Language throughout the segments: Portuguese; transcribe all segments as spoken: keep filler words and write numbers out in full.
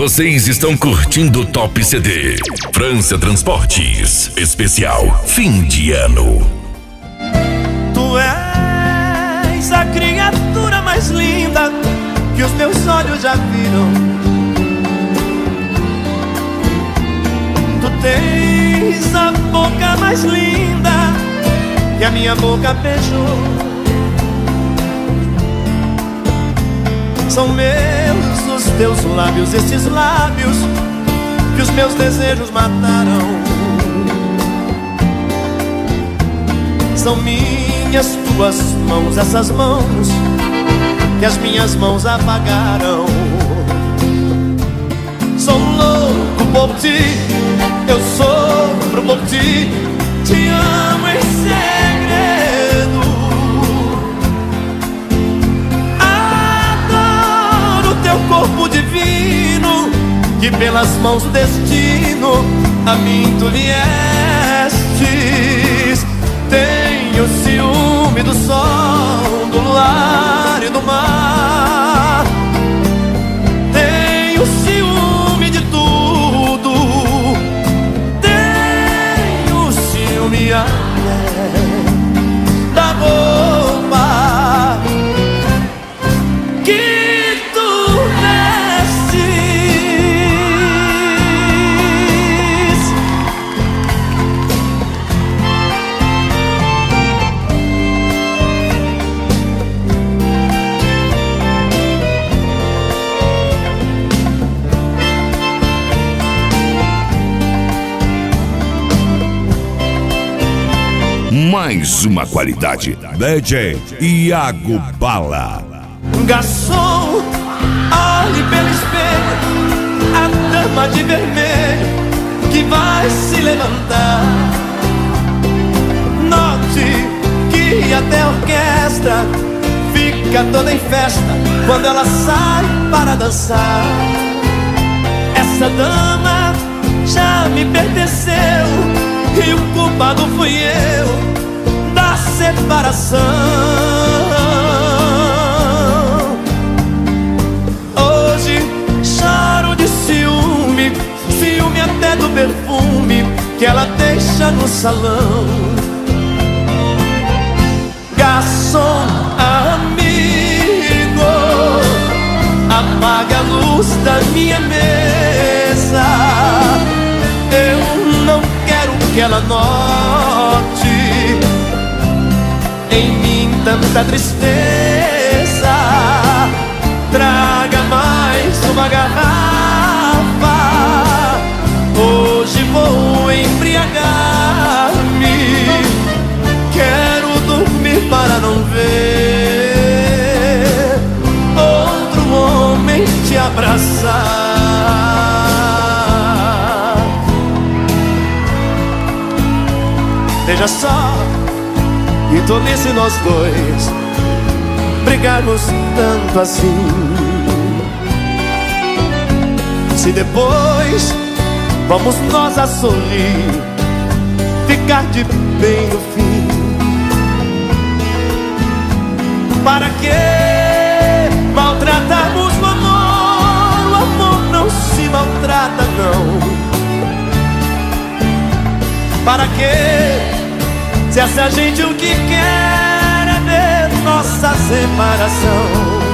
Vocês estão curtindo o Top C D. França Transportes, especial fim de ano. Tu és a criatura mais linda que os meus olhos já viram. Tu tens a boca mais linda que a minha boca beijou. São meus os teus lábios, esses lábios que os meus desejos mataram. São minhas tuas mãos, essas mãos que as minhas mãos apagaram. Sou louco por ti, eu sofro por ti, te amo em segredo. Adoro teu corpo divino, que pelas mãos do destino a mim tu viestes. Tenho ciúme do sol, do luar e do mar. Tenho ciúme de tudo. Tenho ciúme até da roupa que tu vestes. Mais uma qualidade. D J Iago Bala. Garçom, olhe pelo espelho a dama de vermelho que vai se levantar. Note que até a orquestra fica toda em festa quando ela sai para dançar. Essa dama já me pertenceu e o culpado fui eu da separação. Hoje choro de ciúme, ciúme até do perfume que ela deixa no salão. Garçom, amigo, apaga a luz da minha mesa. Eu não quero que ela note em mim tanta tristeza. Traga mais uma garrafa, hoje vou embriagar-me. Quero dormir para não ver outro homem te abraçar. Veja só que tolice nós dois brigarmos tanto assim. Se depois vamos nós a sorrir, ficar de bem no fim. Para que maltratarmos o amor? O amor não se maltrata, não. Para que, se essa gente o que quer é ver nossa separação?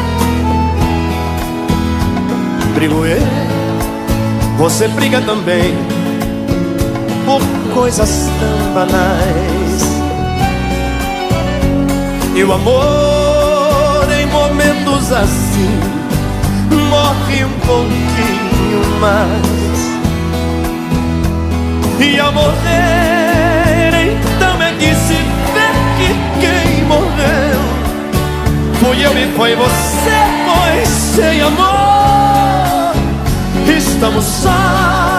Brigo eu, você briga também, por coisas tão banais. E o amor em momentos assim morre um pouquinho mais. E ao morrer, então é que se vê que quem morreu fui eu e foi você, pois sem amor estamos só.